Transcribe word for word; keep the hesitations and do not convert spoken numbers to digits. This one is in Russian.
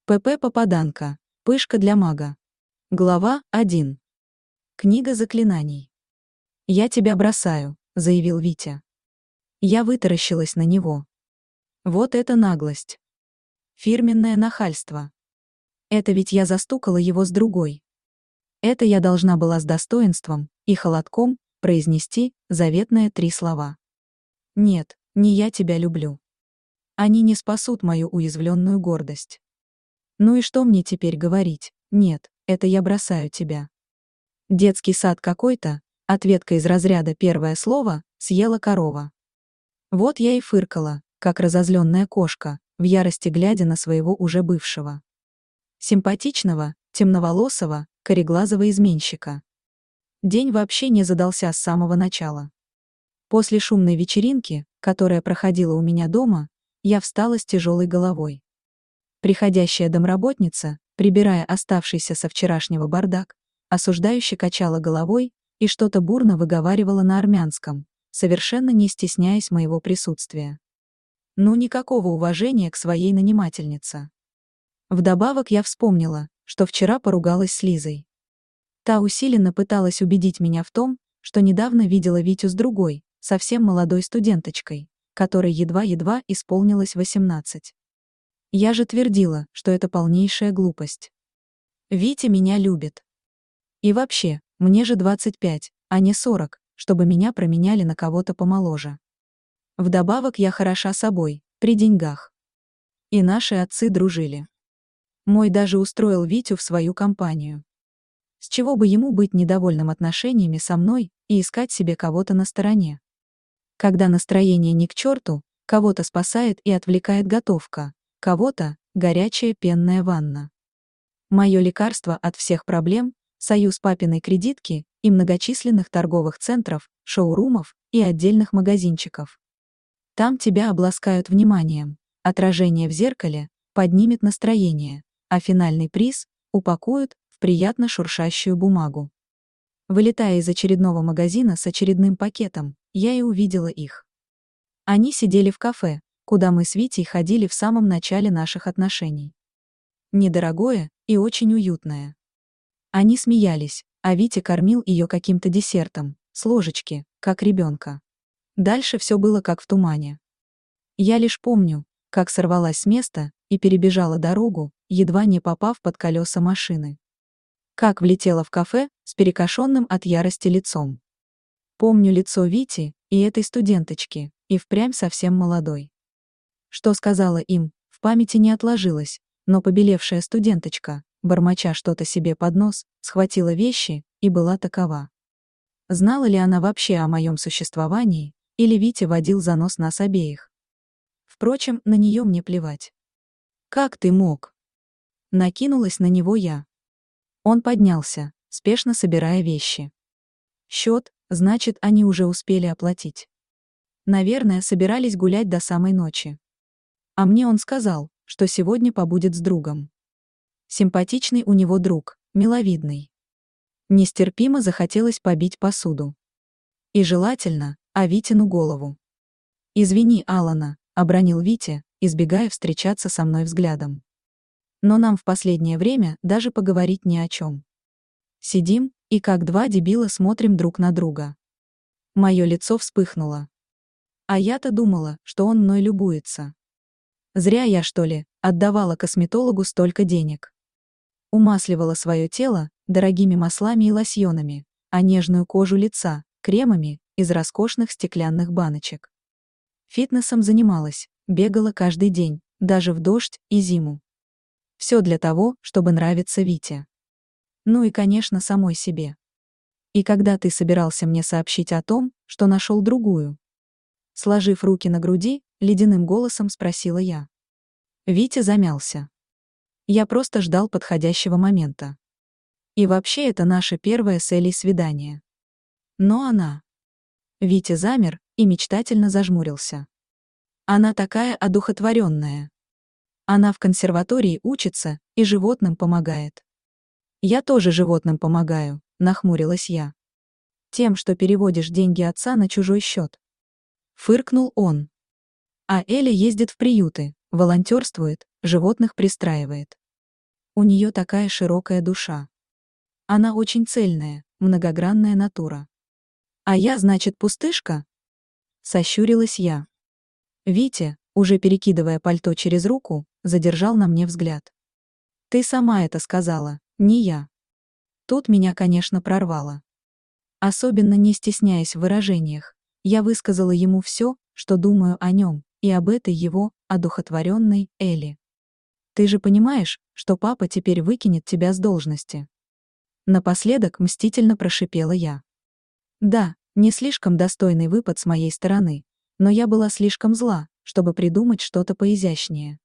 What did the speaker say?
П П Попаданка. Пышка для мага. Глава один. Книга заклинаний. «Я тебя бросаю», — заявил Витя. Я вытаращилась на него. Вот это наглость. Фирменное нахальство. Это ведь я застукала его с другой. Это я должна была с достоинством и холодком произнести заветные три слова. Нет, не я тебя люблю. Они не спасут мою уязвленную гордость. Ну и что мне теперь говорить? Нет, это я бросаю тебя. Детский сад какой-то, ответка из разряда первое слово съела корова. Вот я и фыркала, как разозленная кошка, в ярости глядя на своего уже бывшего. Симпатичного, темноволосого, кореглазого изменщика. День вообще не задался с самого начала. После шумной вечеринки, которая проходила у меня дома, я встала с тяжелой головой. Приходящая домработница, прибирая оставшийся со вчерашнего бардак, осуждающе качала головой и что-то бурно выговаривала на армянском, совершенно не стесняясь моего присутствия. Ну никакого уважения к своей нанимательнице. Вдобавок я вспомнила, что вчера поругалась с Лизой. Та усиленно пыталась убедить меня в том, что недавно видела Витю с другой, совсем молодой студенточкой, которой едва-едва исполнилось восемнадцать. Я же твердила, что это полнейшая глупость. Витя меня любит. И вообще, мне же двадцать пять, а не сорок, чтобы меня променяли на кого-то помоложе. Вдобавок я хороша собой, при деньгах. И наши отцы дружили. Мой даже устроил Витю в свою компанию. С чего бы ему быть недовольным отношениями со мной и искать себе кого-то на стороне? Когда настроение ни к черту, кого-то спасает и отвлекает готовка, кого-то — горячая пенная ванна. Мое лекарство от всех проблем — союз папиной кредитки и многочисленных торговых центров, шоурумов и отдельных магазинчиков. Там тебя обласкают вниманием, отражение в зеркале поднимет настроение, а финальный приз упакуют в приятно шуршащую бумагу. Вылетая из очередного магазина с очередным пакетом, я и увидела их. Они сидели в кафе, куда мы с Витей ходили в самом начале наших отношений. Недорогое и очень уютное. Они смеялись, а Витя кормил ее каким-то десертом, с ложечки, как ребенка. Дальше все было как в тумане. Я лишь помню, как сорвалась с места и перебежала дорогу, едва не попав под колеса машины. Как влетела в кафе с перекошенным от ярости лицом. Помню лицо Вити и этой студенточки, и впрямь совсем молодой. Что сказала им, в памяти не отложилось, но побелевшая студенточка, бормоча что-то себе под нос, схватила вещи и была такова. Знала ли она вообще о моем существовании, или Витя водил за нос нас обеих? Впрочем, на нее мне плевать. «Как ты мог?» Накинулась на него я. Он поднялся, спешно собирая вещи. Счет, значит, они уже успели оплатить. Наверное, собирались гулять до самой ночи. А мне он сказал, что сегодня побудет с другом. Симпатичный у него друг, миловидный. Нестерпимо захотелось побить посуду. И желательно, о Витину голову. «Извини, Алана», — обронил Витя, избегая встречаться со мной взглядом. Но нам в последнее время даже поговорить не о чем. Сидим и как два дебила смотрим друг на друга. Мое лицо вспыхнуло. А я-то думала, что он мной любуется. Зря я, что ли, отдавала косметологу столько денег. Умасливала свое тело дорогими маслами и лосьонами, а нежную кожу лица — кремами из роскошных стеклянных баночек. Фитнесом занималась, бегала каждый день, даже в дождь и зиму. Все для того, чтобы нравиться Вите. Ну и, конечно, самой себе. И когда ты собирался мне сообщить о том, что нашел другую? Сложив руки на груди, ледяным голосом спросила я. Витя замялся. Я просто ждал подходящего момента. И вообще это наше первое с Элей свидание. Но она... Витя замер и мечтательно зажмурился. Она такая одухотворенная. Она в консерватории учится и животным помогает. Я тоже животным помогаю, нахмурилась я. Тем, что переводишь деньги отца на чужой счет. Фыркнул он. А Эля ездит в приюты, волонтерствует, животных пристраивает. У нее такая широкая душа. Она очень цельная, многогранная натура. А я, значит, пустышка? Сощурилась я. Витя, уже перекидывая пальто через руку, задержал на мне взгляд. Ты сама это сказала, не я. Тут меня, конечно, прорвало. Особенно не стесняясь в выражениях, я высказала ему все, что думаю о нем, и об этой его, одухотворенной, Элли. Ты же понимаешь, что папа теперь выкинет тебя с должности? Напоследок мстительно прошипела я. Да, не слишком достойный выпад с моей стороны, но я была слишком зла, чтобы придумать что-то поизящнее.